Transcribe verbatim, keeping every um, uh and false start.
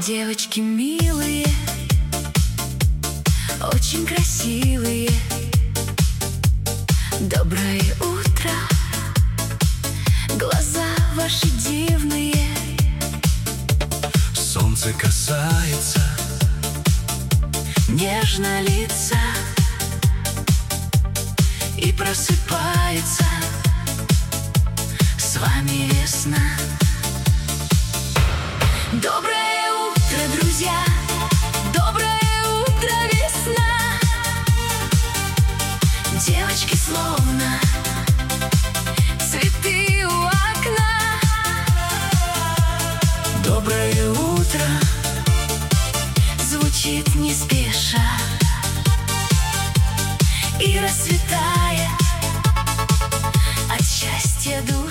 Девочки милые, очень красивые. Доброе утро, глаза ваши дивные. Солнце касается нежно лица и просыпается с вами весна. Доброе утро, друзья! Доброе утро, весна! Девочки словно цветы у окна. доброе утро звучит не спеша и расцветает от счастья душа.